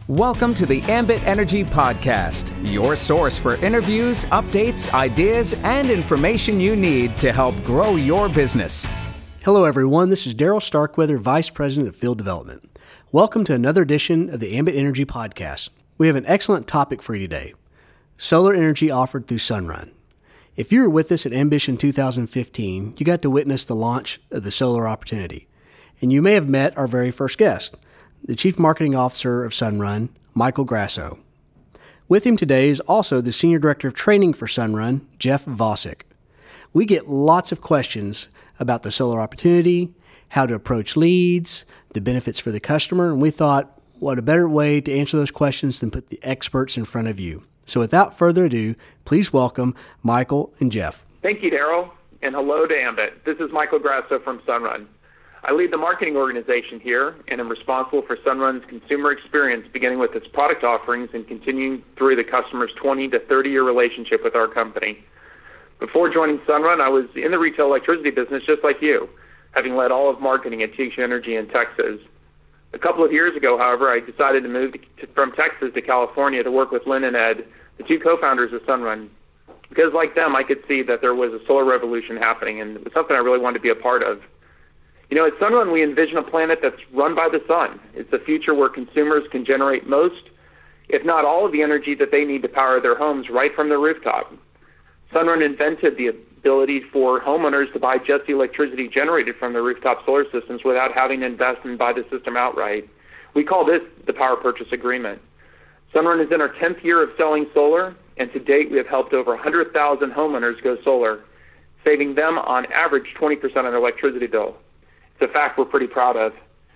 Welcome to the Ambit Energy Podcast, your source for interviews, updates, ideas, and information you need to help grow your business. Hello, everyone. This is Daryl Starkweather, Vice President of Field Development. Welcome to another edition of the Ambit Energy Podcast. We have an excellent topic for you today: solar energy offered through Sunrun. If you were with us at Ambition 2015, you got to witness the launch of the solar opportunity. And you may have met our very first guest, the Chief Marketing Officer of Sunrun, Michael Grasso. With him today is also the Senior Director of Training for Sunrun, Jeff Vosick. We get lots of questions about the solar opportunity, how to approach leads, the benefits for the customer, and we thought, what a better way to answer those questions than put the experts in front of you. So without further ado, please welcome Michael and Jeff. Thank you, Daryl, and hello to Ambit. This is Michael Grasso from Sunrun. I lead the marketing organization here and am responsible for Sunrun's consumer experience, beginning with its product offerings and continuing through the customer's 20 to 30-year relationship with our company. Before joining Sunrun, I was in the retail electricity business just like you, having led all of marketing at TXU Energy in Texas. A couple of years ago, however, I decided to move from Texas to California to work with Lynn and Ed, the two co-founders of Sunrun, because like them, I could see that there was a solar revolution happening, and it was something I really wanted to be a part of. You know, at Sunrun, we envision a planet that's run by the sun. It's a future where consumers can generate most, if not all, of the energy that they need to power their homes right from the rooftop. Sunrun invented the ability for homeowners to buy just the electricity generated from the rooftop solar systems without having to invest and buy the system outright. We call this the Power Purchase Agreement. Sunrun is in our 10th year of selling solar, and to date we have helped over 100,000 homeowners go solar, saving them on average 20% on their electricity bill. It's a fact we're pretty proud of.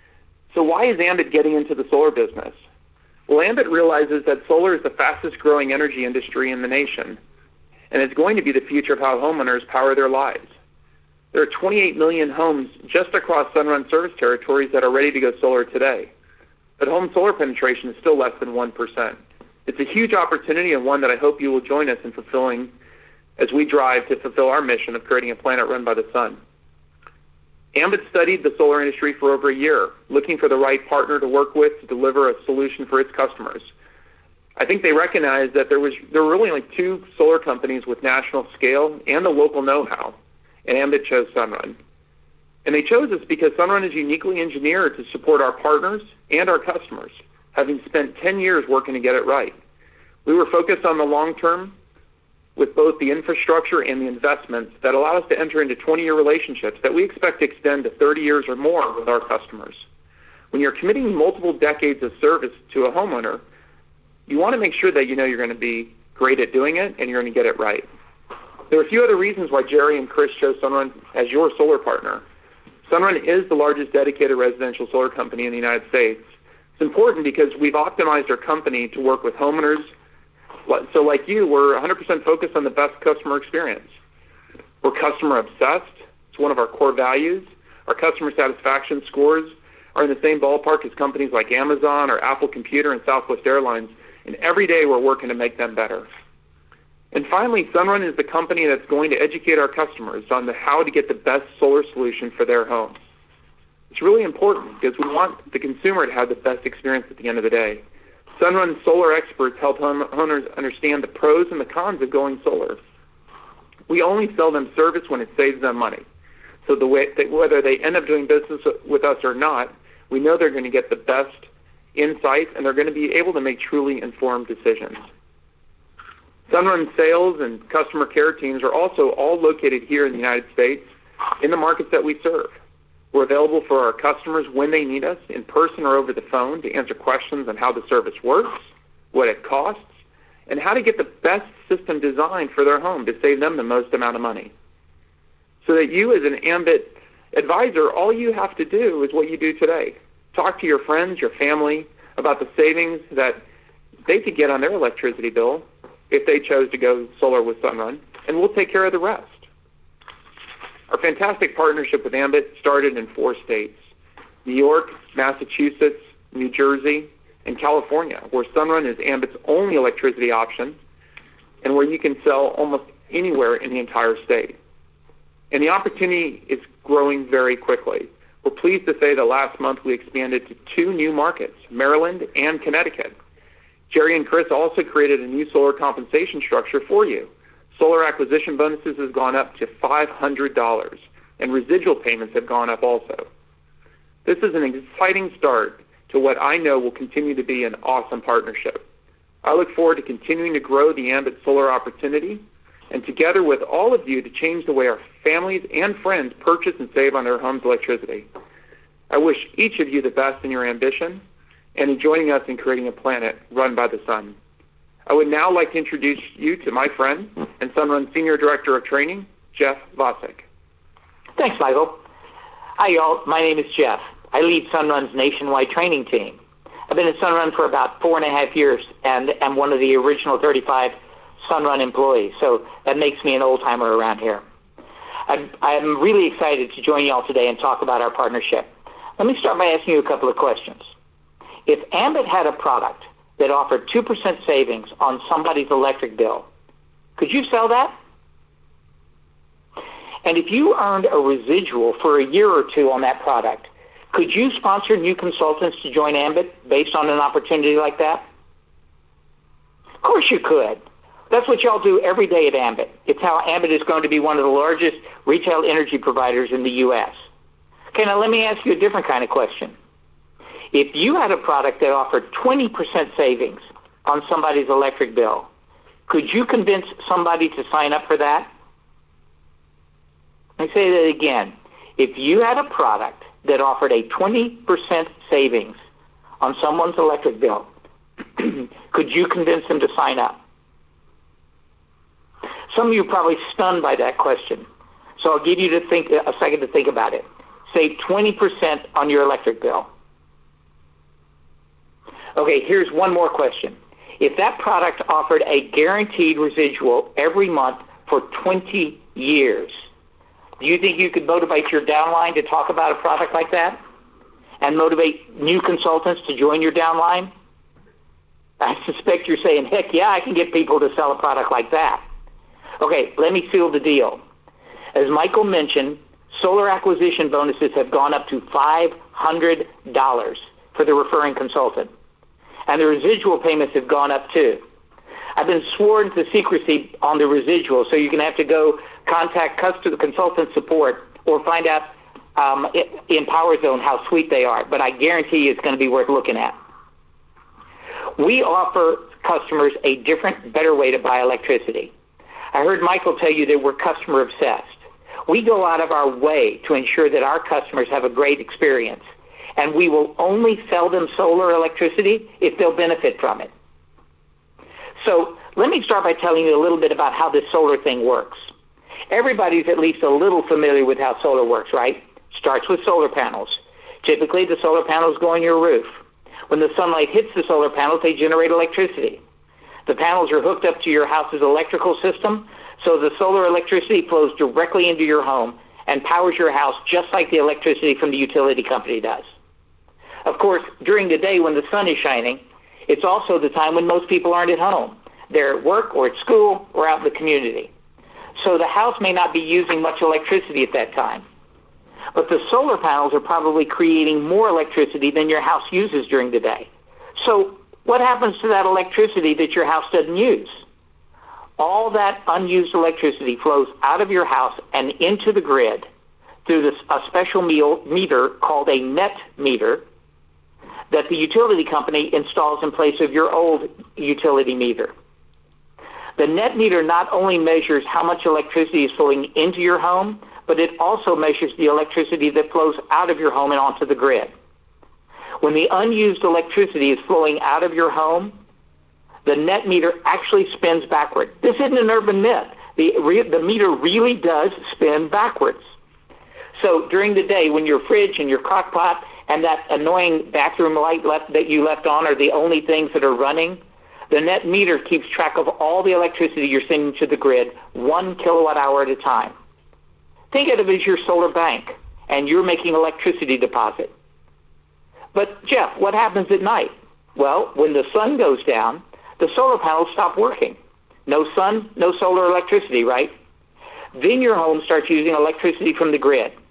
So why is Ambit getting into the solar business? Well, Ambit realizes that solar is the fastest growing energy industry in the nation, and it's going to be the future of how homeowners power their lives. There are 28 million homes just across Sunrun service territories that are ready to go solar today, but home solar penetration is still less than 1%. It's a huge opportunity, and one that I hope you will join us in fulfilling as we drive to fulfill our mission of creating a planet run by the sun. Ambit studied the solar industry for over a year, looking for the right partner to work with to deliver a solution for its customers. I think they recognized that there were really only two solar companies with national scale and the local know-how, and Ambit chose Sunrun. And they chose us because Sunrun is uniquely engineered to support our partners and our customers, having spent 10 years working to get it right. We were focused on the long term with both the infrastructure and the investments that allow us to enter into 20-year relationships that we expect to extend to 30 years or more with our customers. When you're committing multiple decades of service to a homeowner, you want to make sure that you know you're going to be great at doing it and you're going to get it right. There are a few other reasons why Jerry and Chris chose Sunrun as your solar partner. Sunrun is the largest dedicated residential solar company in the United States. It's important because we've optimized our company to work with homeowners. So like you, we're 100% focused on the best customer experience. We're customer obsessed. It's one of our core values. Our customer satisfaction scores are in the same ballpark as companies like Amazon or Apple Computer and Southwest Airlines, and every day we're working to make them better. And finally, Sunrun is the company that's going to educate our customers on how to get the best solar solution for their homes. It's really important because we want the consumer to have the best experience at the end of the day. Sunrun solar experts help homeowners understand the pros and the cons of going solar. We only sell them service when it saves them money. So whether they end up doing business with us or not, we know they're going to get the best insights and they're going to be able to make truly informed decisions. Sunrun sales and customer care teams are also all located here in the United States in the markets that we serve. We're available for our customers when they need us, in person or over the phone, to answer questions on how the service works, what it costs, and how to get the best system designed for their home to save them the most amount of money. So that you, as an Ambit advisor, all you have to do is what you do today. Talk to your friends, your family, about the savings that they could get on their electricity bill if they chose to go solar with Sunrun, and we'll take care of the rest. Our fantastic partnership with Ambit started in 4 states: New York, Massachusetts, New Jersey, and California, where Sunrun is Ambit's only electricity option and where you can sell almost anywhere in the entire state. And the opportunity is growing very quickly. We're pleased to say that last month we expanded to 2 new markets, Maryland and Connecticut. Jerry and Chris also created a new solar compensation structure for you. Solar acquisition bonuses has gone up to $500, and residual payments have gone up also. This is an exciting start to what I know will continue to be an awesome partnership. I look forward to continuing to grow the Ambit Solar opportunity, and together with all of you to change the way our families and friends purchase and save on their home's electricity. I wish each of you the best in your ambition and in joining us in creating a planet run by the sun. I would now like to introduce you to my friend and Sunrun Senior Director of Training, Jeff Vosek. Thanks, Michael. Hi, y'all. My name is Jeff. I lead Sunrun's nationwide training team. I've been at Sunrun for about 4.5 years and am one of the original 35 Sunrun employees, so that makes me an old-timer around here. I'm really excited to join y'all today and talk about our partnership. Let me start by asking you a couple of questions. If Ambit had a product that offered 2% savings on somebody's electric bill, could you sell that? And if you earned a residual for a year or two on that product, could you sponsor new consultants to join Ambit based on an opportunity like that? Of course you could. That's what y'all do every day at Ambit. It's how Ambit is going to be one of the largest retail energy providers in the U.S. Okay, now let me ask you a different kind of question. If you had a product that offered 20% savings on somebody's electric bill, could you convince somebody to sign up for that? Let me say that again. If you had a product that offered a 20% savings on someone's electric bill, could you convince them to sign up? Some of you are probably stunned by that question, so I'll give you a second to think about it. Save 20% on your electric bill. Okay, here's one more question. If that product offered a guaranteed residual every month for 20 years, do you think you could motivate your downline to talk about a product like that and motivate new consultants to join your downline? I suspect you're saying, heck yeah, I can get people to sell a product like that. Okay, let me seal the deal. As Michael mentioned, solar acquisition bonuses have gone up to $500 for the referring consultant. And the residual payments have gone up too. I've been sworn to secrecy on the residual, so you're going to have to go contact customer consultant support or find out in PowerZone how sweet they are. But I guarantee you it's going to be worth looking at. We offer customers a different, better way to buy electricity. I heard Michael tell you that we're customer obsessed. We go out of our way to ensure that our customers have a great experience, and we will only sell them solar electricity if they'll benefit from it. So let me start by telling you a little bit about how this solar thing works. Everybody's at least a little familiar with how solar works, right? Starts with solar panels. Typically, the solar panels go on your roof. When the sunlight hits the solar panels, they generate electricity. The panels are hooked up to your house's electrical system, so the solar electricity flows directly into your home and powers your house just like the electricity from the utility company does. Of course, during the day when the sun is shining, it's also the time when most people aren't at home. They're at work or at school or out in the community. So the house may not be using much electricity at that time. But the solar panels are probably creating more electricity than your house uses during the day. So what happens to that electricity that your house doesn't use? All that unused electricity flows out of your house and into the grid through a special meter called a net meter that the utility company installs in place of your old utility meter. The net meter not only measures how much electricity is flowing into your home, but it also measures the electricity that flows out of your home and onto the grid. When the unused electricity is flowing out of your home, the net meter actually spins backward. This isn't an urban myth. The meter really does spin backwards. So during the day, when your fridge and your crock pot and that annoying bathroom light that you left on are the only things that are running, the net meter keeps track of all the electricity you're sending to the grid 1 kilowatt hour at a time. Think of it as your solar bank, and you're making electricity deposit. But, Jeff, what happens at night? Well, when the sun goes down, the solar panels stop working. No sun, no solar electricity, right? Then your home starts using electricity from the grid.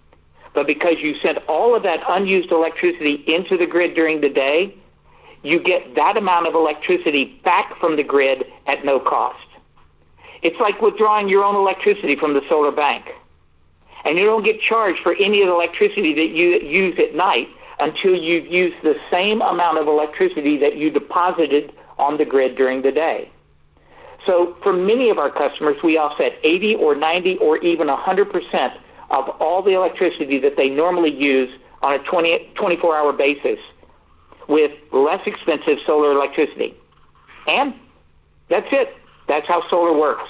but because you sent all of that unused electricity into the grid during the day, you get that amount of electricity back from the grid at no cost. It's like withdrawing your own electricity from the solar bank. And you don't get charged for any of the electricity that you use at night until you've used the same amount of electricity that you deposited on the grid during the day. So for many of our customers, we offset 80 or 90 or even 100% of all the electricity that they normally use on a 24-hour basis with less expensive solar electricity. And that's it. That's how solar works.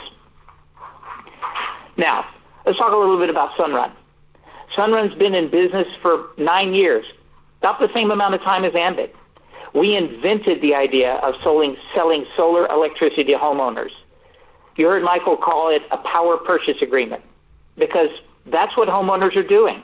Now, let's talk a little bit about Sunrun. Sunrun's been in business for 9 years, about the same amount of time as Ambit. We invented the idea of selling solar electricity to homeowners. You heard Michael call it a power purchase agreement because that's what homeowners are doing.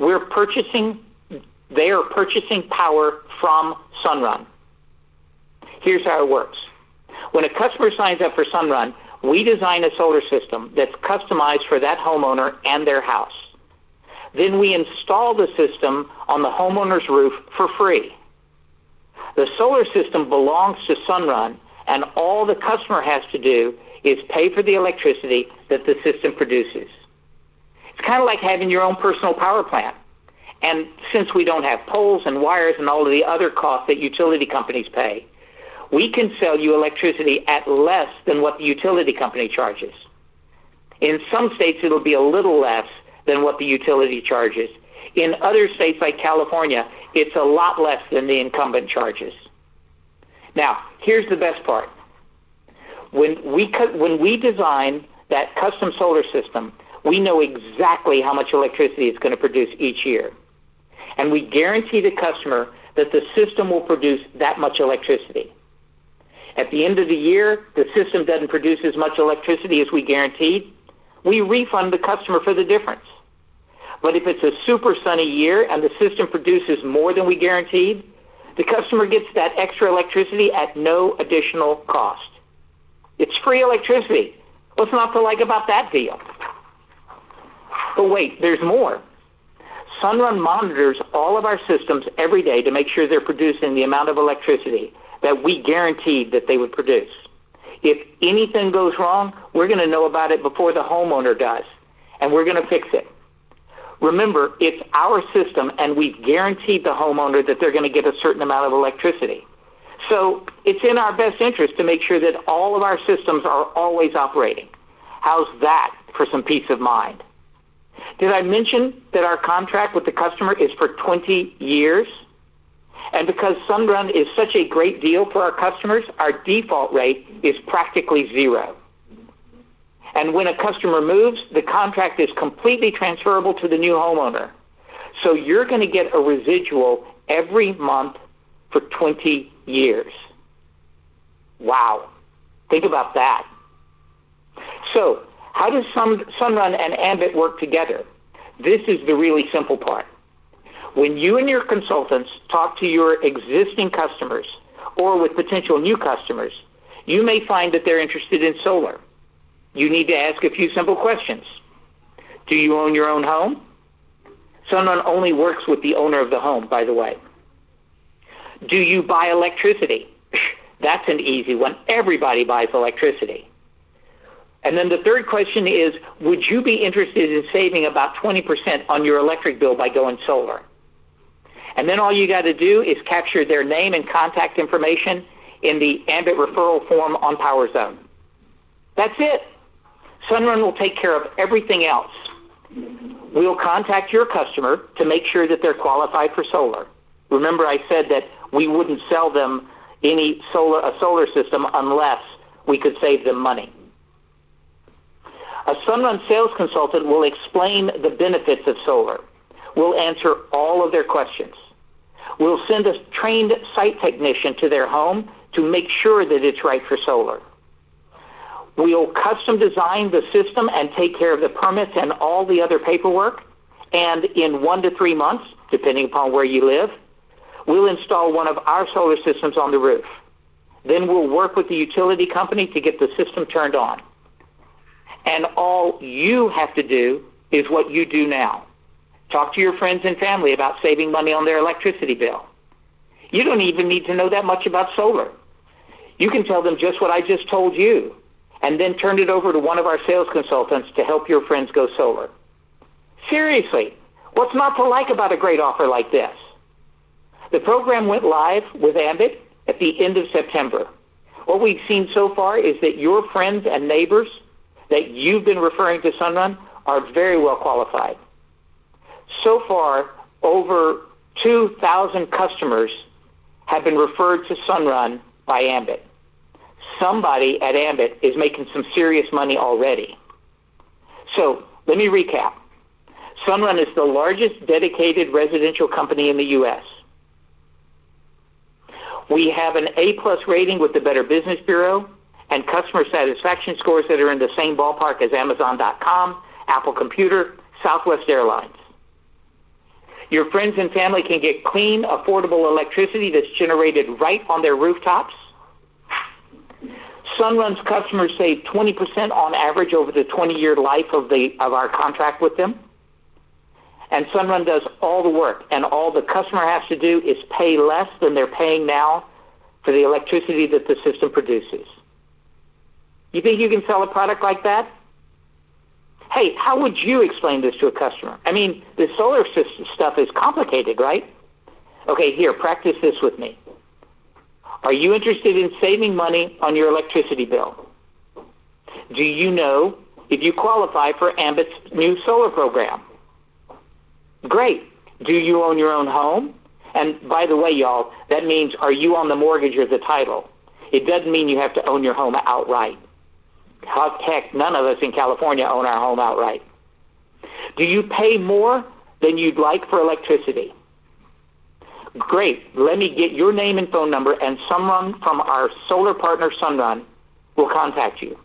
They are purchasing power from Sunrun. Here's how it works. When a customer signs up for Sunrun, we design a solar system that's customized for that homeowner and their house. Then we install the system on the homeowner's roof for free. The solar system belongs to Sunrun, and all the customer has to do is pay for the electricity that the system produces. It's kind of like having your own personal power plant. And since we don't have poles and wires and all of the other costs that utility companies pay, we can sell you electricity at less than what the utility company charges. In some states, it'll be a little less than what the utility charges. In other states like California, it's a lot less than the incumbent charges. Now, here's the best part. When we design that custom solar system, we know exactly how much electricity it's going to produce each year. And we guarantee the customer that the system will produce that much electricity. At the end of the year, the system doesn't produce as much electricity as we guaranteed. We refund the customer for the difference. But if it's a super sunny year and the system produces more than we guaranteed, the customer gets that extra electricity at no additional cost. It's free electricity. What's not to like about that deal? But wait, there's more. Sunrun monitors all of our systems every day to make sure they're producing the amount of electricity that we guaranteed that they would produce. If anything goes wrong, we're going to know about it before the homeowner does, and we're going to fix it. Remember, it's our system, and we've guaranteed the homeowner that they're going to get a certain amount of electricity. So it's in our best interest to make sure that all of our systems are always operating. How's that for some peace of mind? Did I mention that our contract with the customer is for 20 years? And because Sunrun is such a great deal for our customers, our default rate is practically zero. And when a customer moves, the contract is completely transferable to the new homeowner. So you're going to get a residual every month for 20 years. Wow. Think about that. So how does Sunrun and Ambit work together? This is the really simple part. When you and your consultants talk to your existing customers or with potential new customers, you may find that they're interested in solar. You need to ask a few simple questions. Do you own your own home? Sunrun only works with the owner of the home, by the way. Do you buy electricity? That's an easy one. Everybody buys electricity. And then the third question is, would you be interested in saving about 20% on your electric bill by going solar? And then all you got to do is capture their name and contact information in the Ambit referral form on PowerZone. That's it. Sunrun will take care of everything else. We'll contact your customer to make sure that they're qualified for solar. Remember, I said that we wouldn't sell them a solar system unless we could save them money. A Sunrun sales consultant will explain the benefits of solar. We'll answer all of their questions. We'll send a trained site technician to their home to make sure that it's right for solar. We'll custom design the system and take care of the permits and all the other paperwork. And in 1 to 3 months, depending upon where you live, we'll install one of our solar systems on the roof. Then we'll work with the utility company to get the system turned on. And all you have to do is what you do now. Talk to your friends and family about saving money on their electricity bill. You don't even need to know that much about solar. You can tell them just what I just told you, and then turn it over to one of our sales consultants to help your friends go solar. Seriously, what's not to like about a great offer like this? The program went live with Ambit at the end of September. What we've seen so far is that your friends and neighbors that you've been referring to Sunrun are very well qualified. So far, over 2,000 customers have been referred to Sunrun by Ambit. Somebody at Ambit is making some serious money already. So let me recap. Sunrun is the largest dedicated residential company in the U.S. We have an A+ rating with the Better Business Bureau and customer satisfaction scores that are in the same ballpark as Amazon.com, Apple Computer, Southwest Airlines. Your friends and family can get clean, affordable electricity that's generated right on their rooftops. Sunrun's customers save 20% on average over the 20-year life of our contract with them. And Sunrun does all the work, and all the customer has to do is pay less than they're paying now for the electricity that the system produces. You think you can sell a product like that? Hey, how would you explain this to a customer? I mean, the solar system stuff is complicated, right? Okay, here, practice this with me. Are you interested in saving money on your electricity bill? Do you know if you qualify for Ambit's new solar program? Great. Do you own your own home? And by the way, y'all, that means are you on the mortgage or the title? It doesn't mean you have to own your home outright. Heck, none of us in California own our home outright. Do you pay more than you'd like for electricity? Great. Let me get your name and phone number, and someone from our solar partner, Sunrun, will contact you.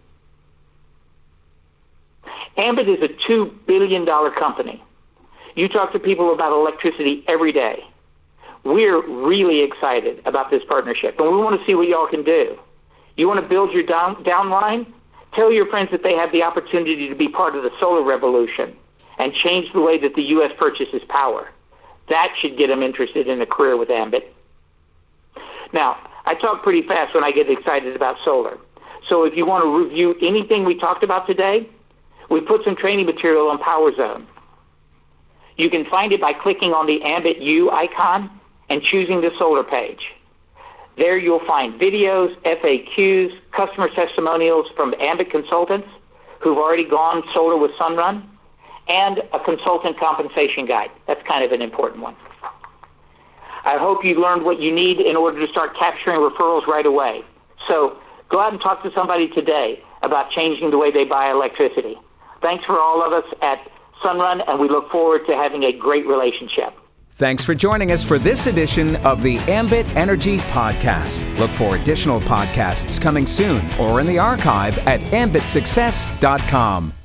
Ambit is a $2 billion company. You talk to people about electricity every day. We're really excited about this partnership, and we want to see what y'all can do. You want to build your downline? Tell your friends that they have the opportunity to be part of the solar revolution and change the way that the U.S. purchases power. That should get them interested in a career with Ambit. Now, I talk pretty fast when I get excited about solar. So if you want to review anything we talked about today, we put some training material on PowerZone. You can find it by clicking on the Ambit U icon and choosing the solar page. There you'll find videos, FAQs, customer testimonials from Ambit consultants who've already gone solar with Sunrun, and a consultant compensation guide. That's kind of an important one. I hope you learned what you need in order to start capturing referrals right away. So go out and talk to somebody today about changing the way they buy electricity. Thanks for all of us at Sunrun, and we look forward to having a great relationship. Thanks for joining us for this edition of the Ambit Energy Podcast. Look for additional podcasts coming soon or in the archive at ambitsuccess.com.